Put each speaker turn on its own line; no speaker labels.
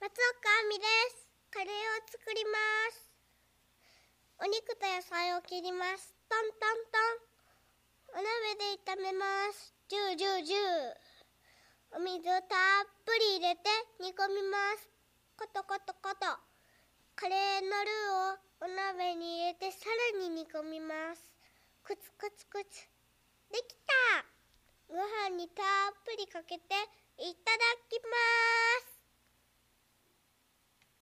松岡亜美です。カレーを作ります。お肉と野菜を切ります。トントントン。お鍋で炒めます。ジュージュージュー。お水をたっぷり入れて煮込みます。コトコトコト。カレーのルーをお鍋に入れてさらに煮込みます。クツクツクツ。できた。ご飯にたっぷりかけていただきます。